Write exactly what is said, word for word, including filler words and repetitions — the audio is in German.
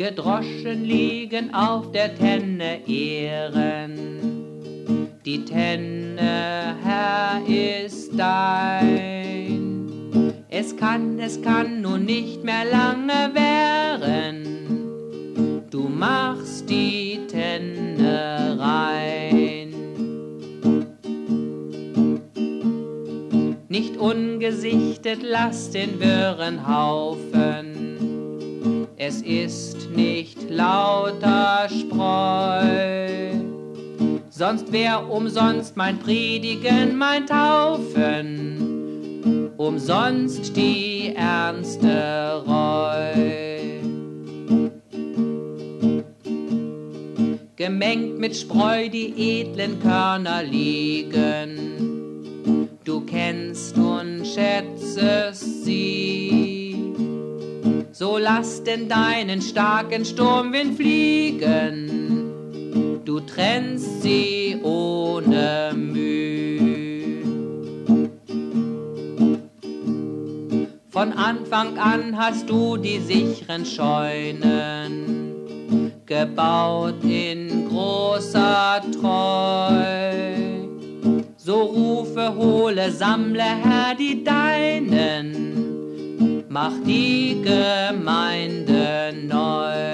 Gedroschen liegen auf der Tenne Ehren. Die Tenne, Herr, ist dein. Es kann, es kann nun nicht mehr lange währen. Du machst die Tenne rein. Nicht ungesichtet lass den wirren Haufen. Es ist nicht lauter Spreu, sonst wär umsonst mein Predigen, mein Taufen, umsonst die ernste Reu. Gemengt mit Spreu die edlen Körner liegen, du kennst und schätzest sie. So lass denn deinen starken Sturmwind fliegen, du trennst sie ohne Mühe. Von Anfang an hast du die sicheren Scheunen gebaut in großer Treu. So rufe, hole, sammle, Herr, die Deinen, mach die Gemeinde neu.